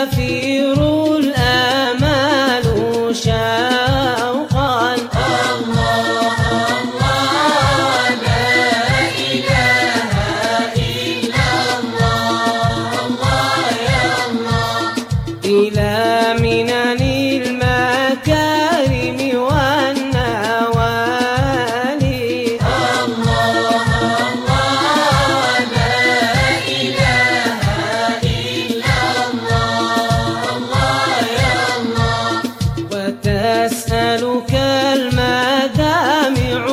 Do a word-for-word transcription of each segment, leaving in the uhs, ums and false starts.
تثير الآمال شوقا. الله الله لا إله إلا الله الله يا الله. إلى منن المكارم والنوالي. الله الله لا إله إلا الله الله يا الله. وتسألك المدامع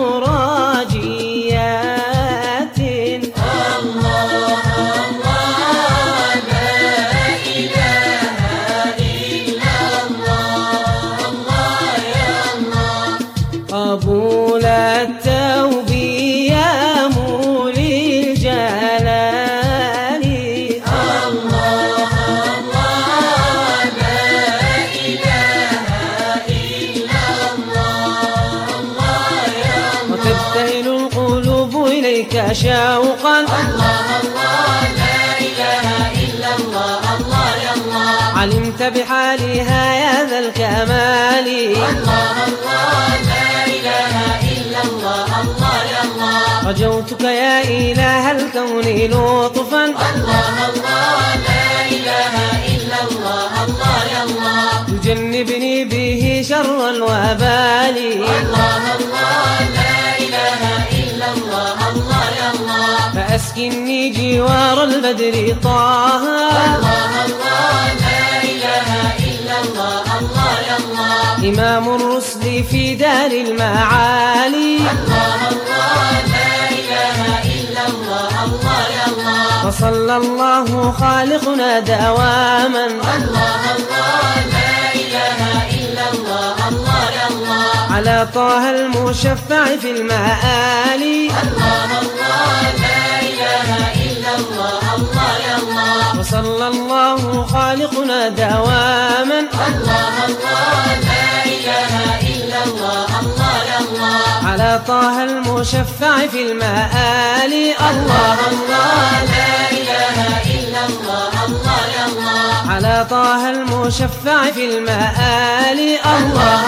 راجيات. الله الله لا إله إلا الله الله يا الله. قبول التوب يا مولي الجلال. الله الله لا إله إلا الله الله يا الله. وتبتهل القلوب إليك شوقا. الله الله لا إله إلا الله الله يا الله. علمت بحالها يا ذا الكمال. الله الله لا إله إلا الله الله يا الله. رجوتك يا إله الكون لطفا. الله الله لا إله إلا الله الله يا الله. تجنبني به شر الوبال. الله الله لا إله إلا الله الله يا الله. فأسكنني جوار البدر طه. الله الله لا إله إلا الله الله يا الله. إمام الرسل في دار المعالي. الله الله لا إله إلا الله الله يا الله. وصلى الله خالقنا دواما. الله الله لا إله إلا الله الله يا الله. على طه المشفع في المآل. الله الله لا إله إلا الله الله يا الله. وصلى الله خالقنا دواما. الله الله لا إله إلا الله الله يا الله. على طه المشفع في المآل. الله الله لا إله إلا الله الله يا الله. على طه المشفع في المآل. الله